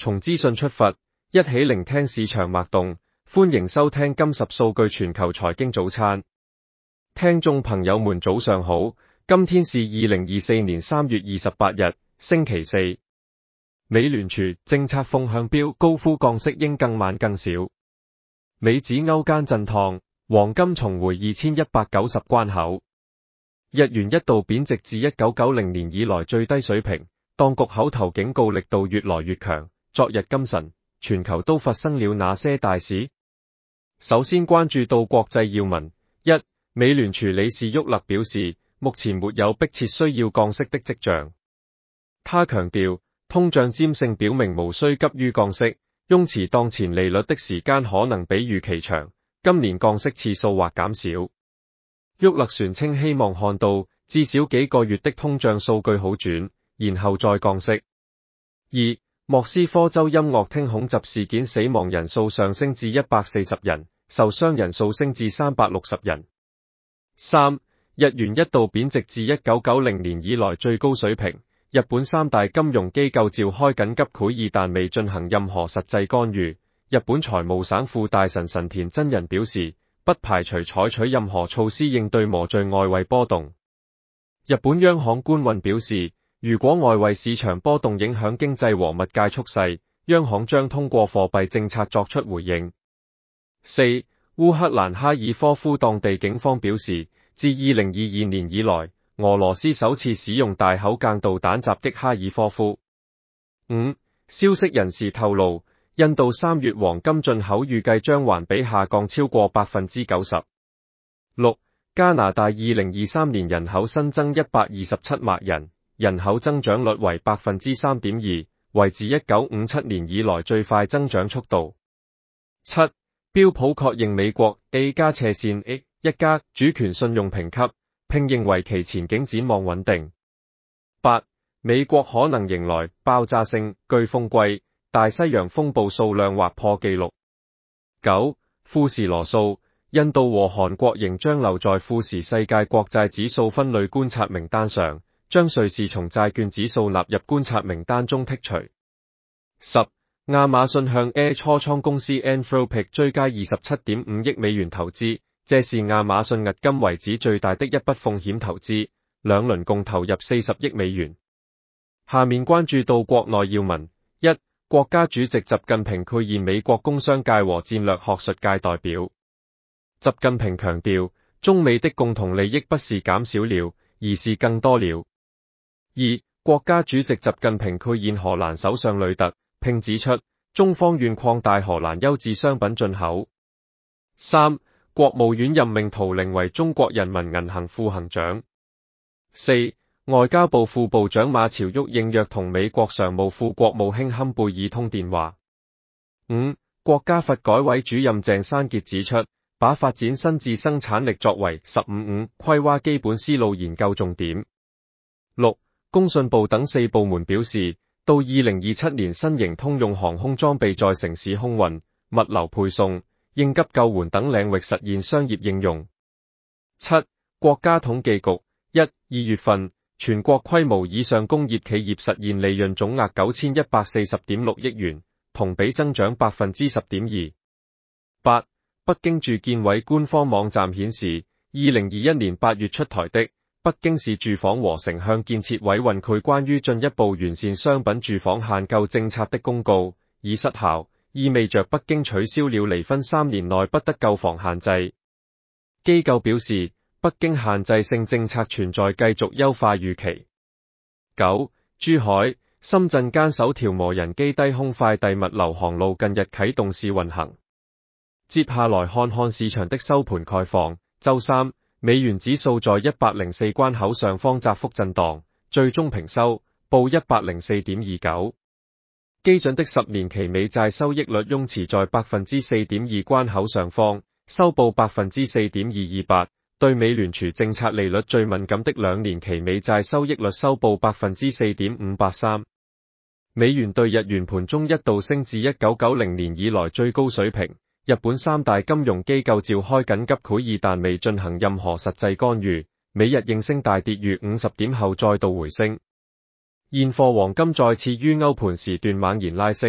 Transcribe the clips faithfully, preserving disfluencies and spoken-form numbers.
從資訊出發，一起聆聽市場脈動。歡迎收聽金十數據全球財經早餐。聽眾朋友們早上好，今天是二零二四年三月二十八日，星期四。美聯儲政策風向標高呼降息應更慢更少。美指歐間震盪，黃金重回二千一百九十關口。日元一度貶值至一九九零年以來最低水平，當局口頭警告力度越來越強。昨日今晨，全球都發生了哪些大事？首先關注到國際要聞。一、美聯儲理事沃勒表示，目前沒有迫切需要降息的跡象。他強調，通脹尖性表明無需急於降息，擁持當前利率的時間可能比預期長，今年降息次數或減少。沃勒宣稱希望看到至少幾個月的通脹數據好轉，然後再降息。二、莫斯科州音樂廳恐襲事件死亡人數上升至一百四十人，受傷人數升至三百六十人。三、日元一度貶值至一九九零年以來最高水平。日本三大金融機構召開緊急會議，但未進行任何實際干預。日本財務省副大臣神田真人表示，不排除採取任何措施應對磨礪外圍波動。日本央行官員表示，如果外圍市場波動影響經濟和物價趨勢，央行將通過貨幣政策作出回應。四、烏克蘭哈爾科夫當地警方表示，自二零二二年以來，俄羅斯首次使用大口徑導彈襲擊哈爾科夫。五、消息人士透露，印度三月黃金進口預計將環比下降超過百分之九十。六、加拿大二零二三年人口新增一百二十七萬人。人口增長率為百分之三點二，為自一九五七年以來最快增長速度。七、標普確認美國 A 加斜線 A 一加主權信用評級，並認為其前景展望穩定。八、美國可能迎來爆炸性颶風季，大西洋風暴數量或破紀錄。九、富時羅素，印度和韓國仍將留在富時世界國債指數分類觀察名單上。將瑞士從債券指數納入觀察名單中剔除。十、亞馬遜向 Air 初創公司 Anthropic 追加二十七點五億美元投資，這是亞馬遜迄今為止最大的一筆風險投資，兩輪共投入四十億美元。下面關注到國內要聞。一、國家主席習近平賄選美國工商界和戰略學術界代表。習近平強調，中美的共同利益不是減少了，而是更多了。二、國家主席習近平賄選荷蘭首相呂特，並指出中方願擴大荷蘭優質商品進口。三、國務院任命陶玲為中國人民銀行副行長。四、外交部副部長馬朝旭應約同美國常務副國務卿坎貝爾通電話。五、國家發改委主任鄭山傑指出，把發展新智生產力作為十五五規劃基本思路研究重點。六、工信部等四部門表示，到二零二七年新型通用航空裝備在城市空運、物流配送、應急救援等領域實現商業應用。七、國家統計局一、二月份全國規模以上工業企業實現利潤總額九千一百四十點六億元，同比增長百分之十點二。八、北京住建委官方網站顯示，二零二一年八月出台的北京市住房和城鄉建設委員會關於進一步完善商品住房限購政策的公告已失效，意味着北京取消了離婚三年內不得購房限制。機構表示，北京限制性政策存在繼續優化預期。九、珠海、深圳間首條無人機低空快遞物流航路近日啟動試運行。接下來看看市場的收盤概況。周三，美元指數在一百零四關口上方窄幅震盪，最終平收，報一百零四點二九。基準的十年期美債收益率擁持在百分之四點二關口上方，收報百分之四點二二八。對美聯儲政策利率最敏感的兩年期美債收益率收報百分之四點五八三。美元對日元盤中一度升至一九九零年以來最高水平。日本三大金融機構召開緊急會議，但未進行任何實際干預。美日應聲大跌逾五十點後再度回升。現貨黃金再次於歐盤時段猛然拉升，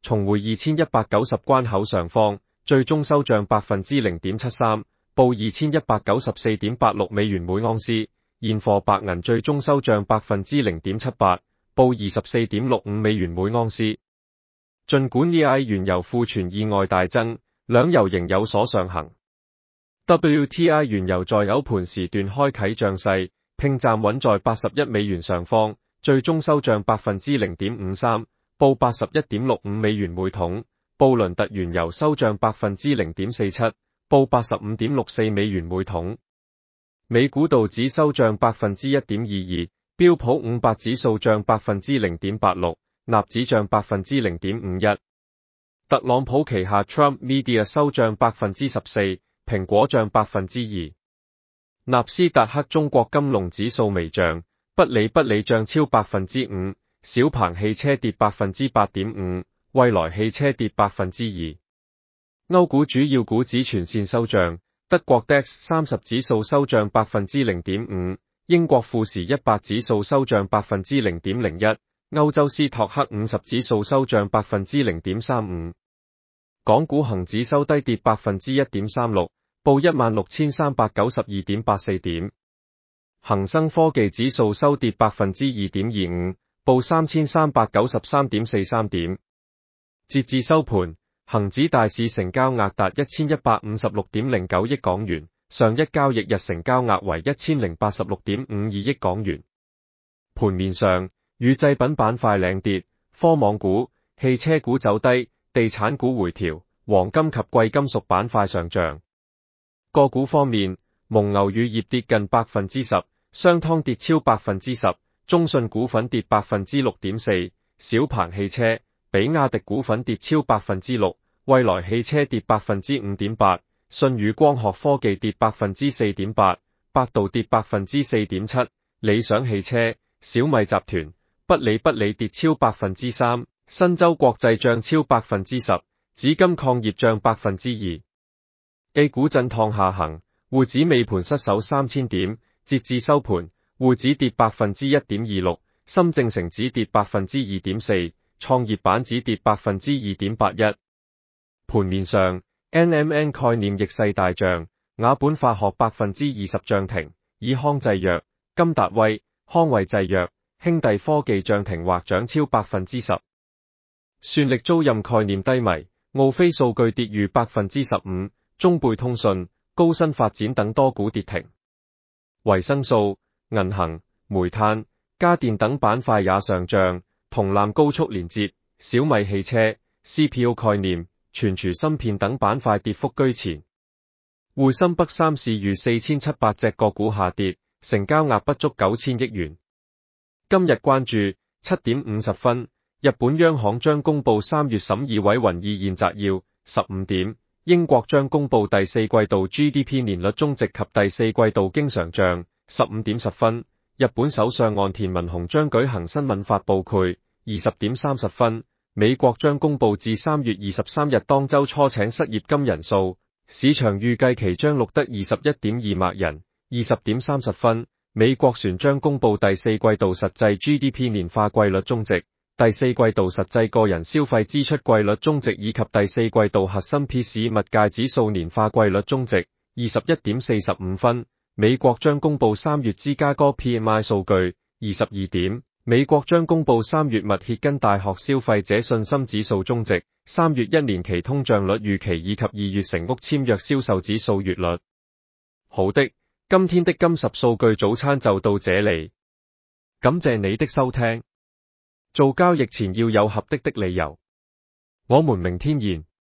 重回二千一百九十關口上方，最終收漲百分之零點七三，報二千一百九十四點八六美元每盎司。現貨白銀最終收漲百分之零點七八，報二十四點六五美元每盎司。儘管 E I 原油庫存意外大增，兩油仍有所上行。W T I 原油在歐盤時段開啟漲勢，並站穩在八十一美元上方，最終收漲百分之零點五三，報八十一點六五美元每桶。布倫特原油收漲百分之零點四七，報八十五點六四美元每桶。美股道指收漲百分之一點二二，標普五百指數漲百分之零點八六，納指漲百分之零點五一。特朗普旗下 Trump Media 收漲百分之十四，蘋果漲百分之二。納斯達克中國金龍指數微漲，不理不理漲超百分之五，小鵬汽車跌百分之八點五，蔚來汽車跌百分之二。歐股主要股指全線收漲，德國 D A X 三十指數收漲百分之零點五，英國富時一百指數收漲百分之零點零一，歐洲斯托克五十指數收漲百分之零點三五。港股恒指收低跌百分之一點三六，報一萬六千三百九十二點八四點。恒生科技指數收跌百分之二點二五，報三千三百九十三點四三點。截至收盤，恒指大市成交額達一千一百五十六點零九億港元，上一交易日成交額為一千零八十六點五二億港元。盤面上，乳製品板塊領跌，科網股、汽車股走低，地產股回調，黃金及貴金屬板塊上漲。個股方面，蒙牛乳業跌近百分之十，商湯跌超百分之十，中信股份跌百分之六點四，小鵬汽車、比亞迪股份跌超百分之六，蔚來汽車跌百分之五點八，舜宇光學科技跌百分之四點八，百度跌百分之四點七，理想汽車、小米集團、不理不理跌超百分之三，新洲國際漲超百分之十，紫金礦業漲百分之二。A 股震盪下行，滬指尾盤失守三千點，截至收盤，滬指跌百分之一點二六，深證成指跌百分之二點四，創業板指跌百分之二點八一。盤面上 ，N M N 概念逆勢大漲，雅本化學百分之二十漲停，以康製藥、金達威、康衛製藥、兄弟科技漲停或漲超百分之十。算力租賃概念低迷，奧飛數據跌逾百分之十五。中貝通訊、高新發展等多股跌停，維生素、銀行、煤炭、家電等板塊也上漲，銅纜高速連接、小米汽車、C P O 概念、存儲芯片等板塊跌幅居前。滬深北三市逾四千七百隻個股下跌，成交額不足九千億元。今日關注七點五十分，日本央行將公布三月審議委員意見摘要。十五點。英國將公布第四季度 G D P 年率終值及第四季度經常賬。十五點十分，日本首相岸田文雄將舉行新聞發佈會。二十點三十分，美國將公布至三月二十三日當周初請失業金人數，市場預計其將錄得二十一點二萬人。二十點三十分，美國船將公布第四季度實際 G D P 年化季率終值。第四季度實際個人消費支出季率終值以及第四季度核心 P C E 物價指數年化季率終值。二十一點四十五分，美國將公布三月芝加哥 P M I 數據。二十二點，美國將公布三月密歇根大學消費者信心指數終值，三月一年期通脹率預期以及二月成屋簽約銷售指數月率。好的，今天的金十數據早餐就到這裡，感謝你的收聽。做交易前要有合適的理由。我們明天見。